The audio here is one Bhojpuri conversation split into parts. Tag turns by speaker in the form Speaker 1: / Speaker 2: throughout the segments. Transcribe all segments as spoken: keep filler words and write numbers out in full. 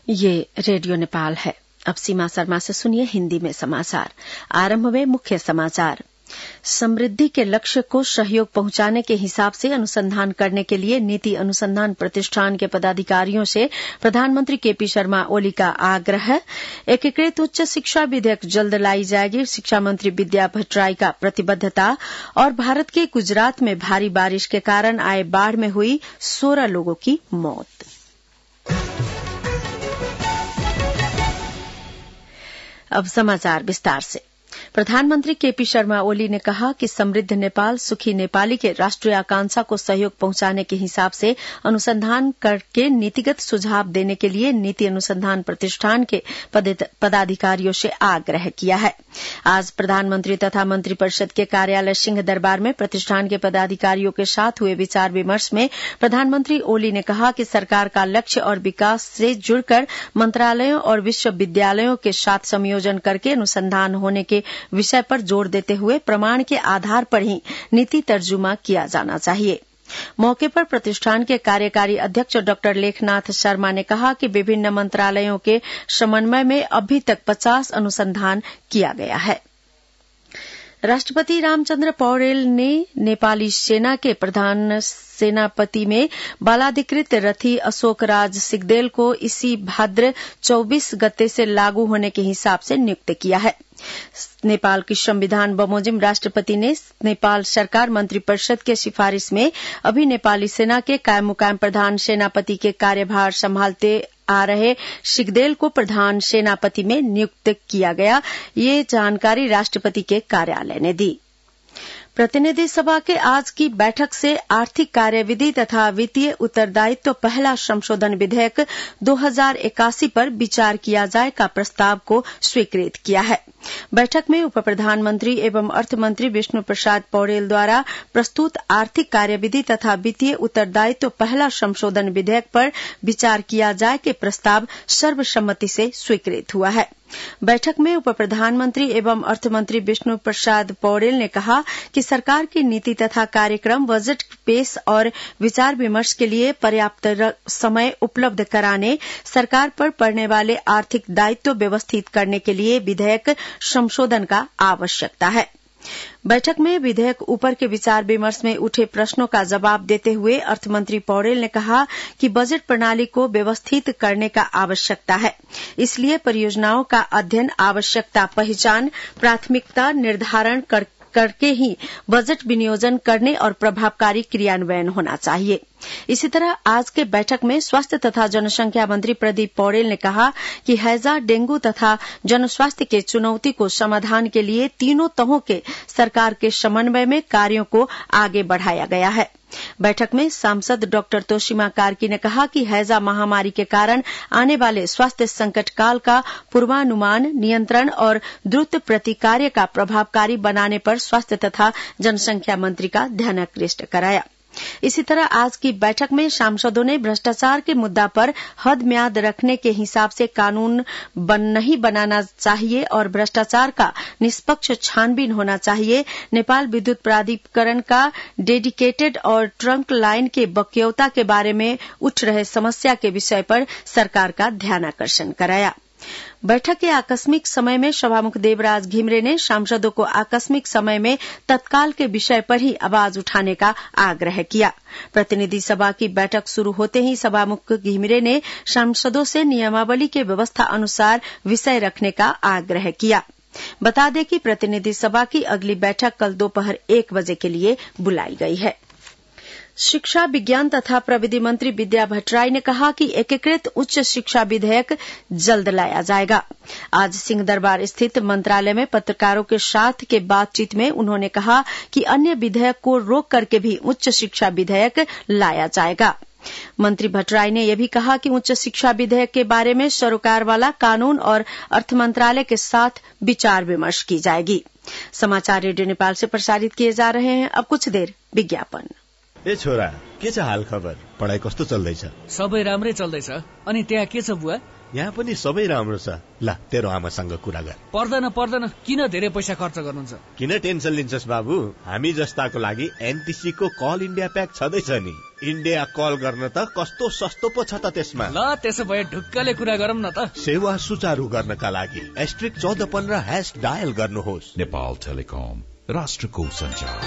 Speaker 1: ये रेडियो नेपाल है। अब सीमा शर्मा से सुनिए हिंदी में समाचार। आरंभ में मुख्य समाचार। समृद्धि के लक्ष्य को सहयोग पहुंचाने के हिसाब से अनुसंधान करने के लिए नीति अनुसंधान प्रतिष्ठान के पदाधिकारियों से प्रधानमंत्री केपी शर्मा ओली का आग्रह। एकीकृत उच्च शिक्षा विधेयक जल्द लाई जाएगी, शिक्षा मंत्री विद्या भट्टराई का प्रतिबद्धता। और भारत के गुजरात में भारी बारिश के कारण आए बाढ़ में हुई सोलह लोगों की मौत। अब समाचार विस्तार से। प्रधानमंत्री केपी शर्मा ओली ने कहा कि समृद्ध नेपाल सुखी नेपाली के राष्ट्रीय आकांक्षा को सहयोग पहुंचाने के हिसाब से अनुसंधान करके नीतिगत सुझाव देने के लिए नीति अनुसंधान प्रतिष्ठान के पदाधिकारियों से आग्रह किया है। आज प्रधानमंत्री तथा मंत्रिपरिषद के कार्यालय सिंह दरबार में प्रतिष्ठान के पदाधिकारियों के साथ हुए विचार विमर्श में प्रधानमंत्री ओली ने कहा कि सरकार का लक्ष्य और विकास से जुड़कर मंत्रालयों और विश्वविद्यालयों के साथ संयोजन करके अनुसंधान होने के विषय पर जोर देते हुए प्रमाण के आधार पर ही नीति तर्जुमा किया जाना चाहिए। मौके पर प्रतिष्ठान के कार्यकारी अध्यक्ष डॉक्टर लेखनाथ शर्मा ने कहा कि विभिन्न मंत्रालयों के समन्वय में अभी तक पचास अनुसंधान किया गया है। राष्ट्रपति रामचंद्र पौडेल ने नेपाली सेना के प्रधान सेनापति में बालाधिकृत रथी अशोक राज सिगदेल को इसी भाद्र चौबीस गते से लागू होने के हिसाब से नियुक्त किया है। नेपाल की संविधान बमोजिम राष्ट्रपति ने नेपाल सरकार मंत्रिपरिषद के सिफारिश में अभी नेपाली सेना के कायम मुकायम प्रधान सेनापति के कार्यभार संभालते आ रहे सिगदेल को प्रधान सेनापति में नियुक्त किया गया। ये जानकारी राष्ट्रपति के कार्यालय ने दी। प्रतिनिधि सभा के आज की बैठक से आर्थिक कार्यविधि तथा वित्तीय उत्तरदायित्व पहला संशोधन विधेयक दो हजार इक्यासी पर विचार किया जाए का प्रस्ताव को स्वीकृत किया है। बैठक में उप प्रधानमंत्री एवं अर्थमंत्री विष्णु प्रसाद पौडेल द्वारा प्रस्तुत आर्थिक कार्यविधि तथा वित्तीय उत्तरदायित्व पहला संशोधन विधेयक पर विचार किया जाए के प्रस्ताव सर्वसम्मति से स्वीकृत हुआ है। बैठक में उप प्रधानमंत्री एवं अर्थमंत्री विष्णु प्रसाद पौडेल ने कहा कि सरकार की नीति तथा कार्यक्रम बजट पेश और विचार विमर्श के लिए पर्याप्त समय उपलब्ध कराने, सरकार पर पड़ने वाले आर्थिक दायित्व व्यवस्थित करने के लिए विधेयक संशोधन का आवश्यकता है। बैठक में विधेयक ऊपर के विचार विमर्श में उठे प्रश्नों का जवाब देते हुए अर्थमंत्री पौडेल ने कहा कि बजट प्रणाली को व्यवस्थित करने का आवश्यकता है। इसलिए परियोजनाओं का अध्ययन, आवश्यकता पहचान, प्राथमिकता निर्धारण कर करके ही बजट विनियोजन करने और प्रभावकारी क्रियान्वयन होना चाहिए। इसी तरह आज के बैठक में स्वास्थ्य तथा जनसंख्या मंत्री प्रदीप पौडेल ने कहा कि हैजा, डेंगू तथा जनस्वास्थ्य के चुनौती को समाधान के लिए तीनों तहों के सरकार के समन्वय में कार्यों को आगे बढ़ाया गया है। बैठक में सांसद डॉक्टर तोशिमा कार्की ने कहा कि हैजा महामारी के कारण आने वाले स्वास्थ्य संकट काल का पूर्वानुमान, नियंत्रण और द्रुत प्रतिकार्य का प्रभावकारी बनाने पर स्वास्थ्य तथा जनसंख्या मंत्री का ध्यानाकृष्ट कराया। इसी तरह आज की बैठक में सांसदों ने भ्रष्टाचार के मुद्दा पर हद म्याद रखने के हिसाब से कानून बन नहीं बनाना चाहिए और भ्रष्टाचार का निष्पक्ष छानबीन होना चाहिए, नेपाल विद्युत प्राधिकरण का डेडिकेटेड और ट्रंक लाइन के बक्यौता के बारे में उठ रहे समस्या के विषय पर सरकार का ध्यानाकर्षण कराया। बैठक के आकस्मिक समय में सभामुख देवराज घिमरे ने सांसदों को आकस्मिक समय में तत्काल के विषय पर ही आवाज उठाने का आग्रह किया। प्रतिनिधि सभा की बैठक शुरू होते ही सभामुख घिमरे ने सांसदों से नियमावली के व्यवस्था अनुसार विषय रखने का आग्रह किया। बता दें कि प्रतिनिधि सभा की अगली बैठक कल दोपहर एक बजे के लिए बुलाई गई है। शिक्षा विज्ञान तथा प्रविधि मंत्री विद्या भट्टराई ने कहा कि एकीकृत उच्च शिक्षा विधेयक जल्द लाया जाएगा। आज सिंह दरबार स्थित मंत्रालय में पत्रकारों के साथ के बातचीत में उन्होंने कहा कि अन्य विधेयक को रोक करके भी उच्च शिक्षा विधेयक लाया जाएगा। मंत्री भट्टराई ने यह भी कहा कि उच्च शिक्षा विधेयक के बारे में सरोकार वाला कानून और अर्थ मंत्रालय के साथ विचार विमर्श की जाएगी। समाचार रेडियो नेपाल से प्रसारित किए जा रहे हैं। अब कुछ देर विज्ञापन।
Speaker 2: ए छोरा, के छ हाल खबर? पढाइ कस्तो चल्दैछ?
Speaker 3: सबै राम्रै चल्दैछ। अनि त्यहाँ के छ बुवा?
Speaker 2: यहाँ पनि सबै राम्रो छ। ल तेरो आमासँग कुरा गर।
Speaker 3: पर्दैन पर्दैन, किन धेरै पैसा खर्च गर्नुहुन्छ?
Speaker 2: किन टेन्सन लिन्छस् बाबु? हामी जस्ताको लागि एनटिसी को कल इन्डिया प्याक छँदैछ नि। इन्डिया कल गर्न त कस्तो सस्तो पो छ त त्यसमा।
Speaker 3: ल त्यसो भए ढुक्कले कुरा गरौँ न त।
Speaker 2: सेवा सुचारू गर्नका लागि एस्ट्रिक चौध पन्ध्र हैश डायल गर्नुहोस्।
Speaker 4: नेपाल टेलिकम, राष्ट्रको सञ्चार।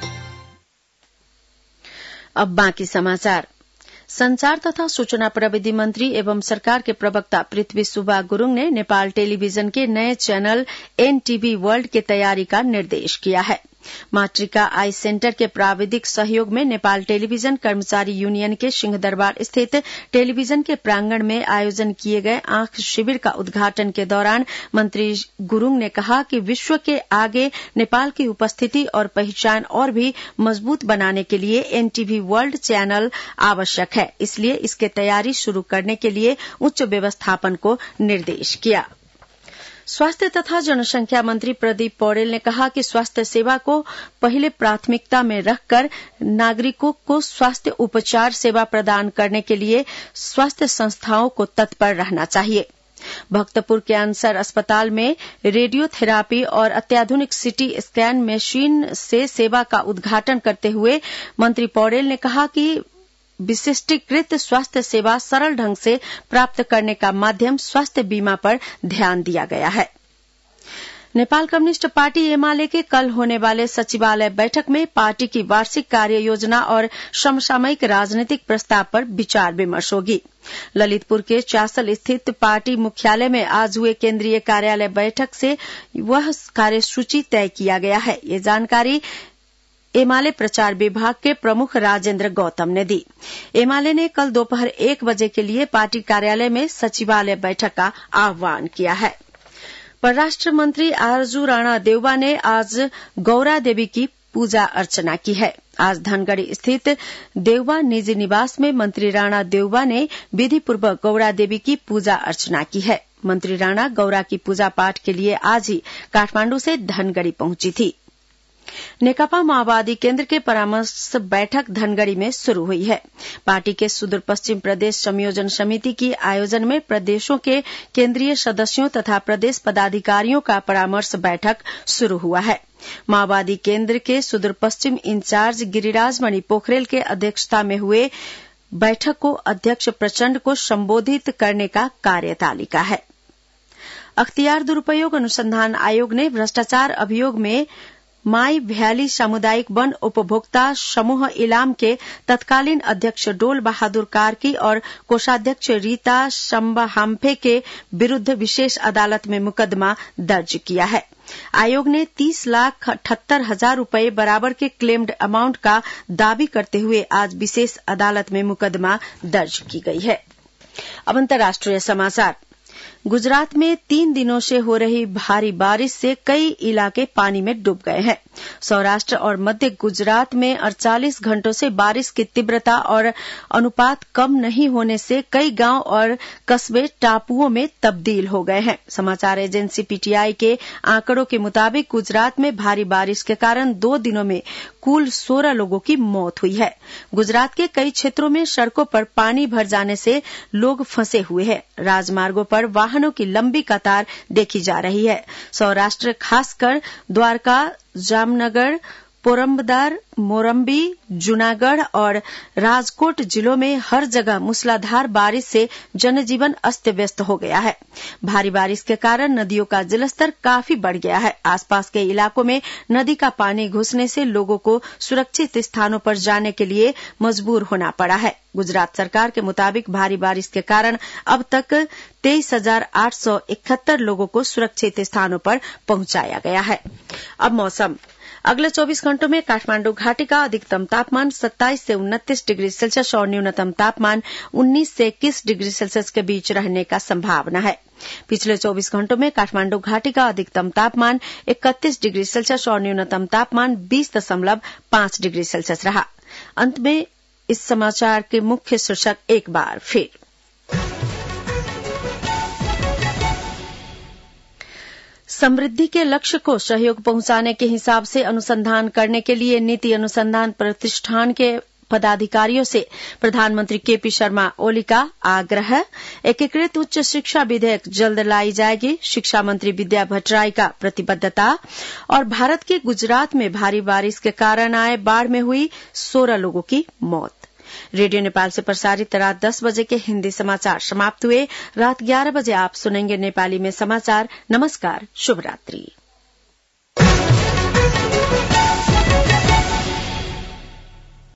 Speaker 1: अब बाँकी समाचार। संचार तथा सूचना प्रविधि मंत्री एवं सरकार के प्रवक्ता पृथ्वी सुब्बा गुरूङ ने नेपाल टेलीविजन के नए चैनल एनटीवी वर्ल्ड की तैयारी का निर्देश किया है। मातृका आई सेंटर के प्राविधिक सहयोग में नेपाल टेलीविजन कर्मचारी यूनियन के सिंहदरबार स्थित टेलीविजन के प्रांगण में आयोजन किए गए आंख शिविर का उद्घाटन के दौरान मंत्री गुरूङ ने कहा कि विश्व के आगे नेपाल की उपस्थिति और पहचान और भी मजबूत बनाने के लिए एनटीवी वर्ल्ड चैनल आवश्यक है, इसलिए इसके तैयारी शुरू करने के लिए उच्च व्यवस्थापन को निर्देश किया। स्वास्थ्य तथा जनसंख्या मंत्री प्रदीप पौडेल ने कहा कि स्वास्थ्य सेवा को पहले प्राथमिकता में रखकर नागरिकों को स्वास्थ्य उपचार सेवा प्रदान करने के लिए स्वास्थ्य संस्थाओं को तत्पर रहना चाहिए। भक्तपुर कैंसर अस्पताल में रेडियोथेरापी और अत्याधुनिक सिटी स्कैन मशीन से सेवा का उद्घाटन करते हुए मंत्री पौडेल ने कहा कि विशिष्टीकृत स्वास्थ्य सेवा सरल ढंग से प्राप्त करने का माध्यम स्वास्थ्य बीमा पर ध्यान दिया गया है। नेपाल कम्युनिस्ट पार्टी एमाले के कल होने वाले सचिवालय बैठक में पार्टी की वार्षिक कार्य योजना और समसामयिक राजनीतिक प्रस्ताव पर विचार विमर्श होगी। ललितपुर के चासल स्थित पार्टी मुख्यालय में आज हुए केंद्रीय कार्यालय बैठक से वह कार्यसूची तय किया गया है। ये जानकारी एमाले प्रचार विभाग के प्रमुख राजेंद्र गौतम ने दी। एमाले ने कल दोपहर एक बजे के लिए पार्टी कार्यालय में सचिवालय बैठक का आह्वान किया है। परराष्ट्र मंत्री आरजू राणा देउबा ने आज गौरा देवी की पूजा अर्चना की है। आज धनगढ़ी स्थित देउबा निजी निवास में मंत्री राणा देउबा ने विधिपूर्वक गौरा देवी की पूजा अर्चना की है। मंत्री राणा गौरा की पूजा पाठ के लिए आज ही काठमांडू से धनगढ़ी पहुंची थी। नेकपा माओवादी केंद्र के परामर्श बैठक धनगढ़ी में शुरू हुई है। पार्टी के सुदूर पश्चिम प्रदेश संयोजन समिति की आयोजन में प्रदेशों के केंद्रीय सदस्यों तथा प्रदेश पदाधिकारियों का परामर्श बैठक शुरू हुआ है। माओवादी केंद्र के सुदूर पश्चिम इंचार्ज गिरिराज मणि पोखरेल के अध्यक्षता में हुए बैठक को अध्यक्ष प्रचंड को संबोधित करने का कार्यतालिका है। अख्तियार दुरुपयोग अनुसंधान आयोग ने भ्रष्टाचार अभियोग में माई भ्याली सामुदायिक वन उपभोक्ता समूह इलाम के तत्कालीन अध्यक्ष डोल बहादुर कार्की और कोषाध्यक्ष रीता शंबाहाम्फे के विरुद्ध विशेष अदालत में मुकदमा दर्ज किया है। आयोग ने तीस लाख अठहत्तर हजार रूपये बराबर के क्लेम्ड अमाउंट का दावी करते हुए आज विशेष अदालत में मुकदमा दर्ज की गई है। अब अंतर्राष्ट्रीय समाचार। गुजरात में तीन दिनों से हो रही भारी बारिश से कई इलाके पानी में डूब गए हैं। सौराष्ट्र और मध्य गुजरात में अड़तालीस घंटों से बारिश की तीव्रता और अनुपात कम नहीं होने से कई गांव और कस्बे टापुओं में तब्दील हो गए हैं। समाचार एजेंसी पीटीआई के आंकड़ों के मुताबिक गुजरात में भारी बारिश के कारण दो दिनों में कुल सोलह लोगों की मौत हुई है। गुजरात के कई क्षेत्रों में सड़कों पर पानी भर जाने से लोग फंसे हुए हैं। राजमार्गों पर वाहनों की लंबी कतार देखी जा रही है। सौराष्ट्र खासकर द्वारका, जामनगर, पोरबंदर, मोरम्बी, जूनागढ़ और राजकोट जिलों में हर जगह मूसलाधार बारिश से जनजीवन अस्त व्यस्त हो गया है। भारी बारिश के कारण नदियों का जलस्तर काफी बढ़ गया है। आसपास के इलाकों में नदी का पानी घुसने से लोगों को सुरक्षित स्थानों पर जाने के लिए मजबूर होना पड़ा है। गुजरात सरकार के मुताबिक भारी बारिश के कारण अब तक तेईस हजार आठ सौ इकहत्तर लोगों को सुरक्षित स्थानों पर पहुंचाया गया है। अब मौसम। अगले चौबीस घंटों में काठमांडू घाटी का अधिकतम तापमान सत्ताईस से उनतीस डिग्री सेल्सियस और न्यूनतम तापमान उन्नीस से इक्कीस डिग्री सेल्सियस के बीच रहने का संभावना है। पिछले चौबीस घंटों में काठमांडू घाटी का अधिकतम तापमान इकतीस डिग्री सेल्सियस और न्यूनतम तापमान बीस दशमलव पांच डिग्री सेल्सियस रहा। अंत में इस समाचार के मुख्य शीर्षक एक बार फिर। समृद्धि के लक्ष्य को सहयोग पहुंचाने के हिसाब से अनुसंधान करने के लिए नीति अनुसंधान प्रतिष्ठान के पदाधिकारियों से प्रधानमंत्री केपी शर्मा ओली का आग्रह। एकीकृत उच्च शिक्षा विधेयक जल्द लाई जाएगी, शिक्षा मंत्री विद्या भट्टराई का प्रतिबद्धता। और भारत के गुजरात में भारी बारिश के कारण आए बाढ़ में हुई सोलह लोगों की मौत। रेडियो नेपाल से प्रसारित रात दस बजे के हिन्दी समाचार समाप्त हुए। रात ग्यारह बजे आप सुनेंगे नेपाली में समाचार। नमस्कार, शुभ रात्रि।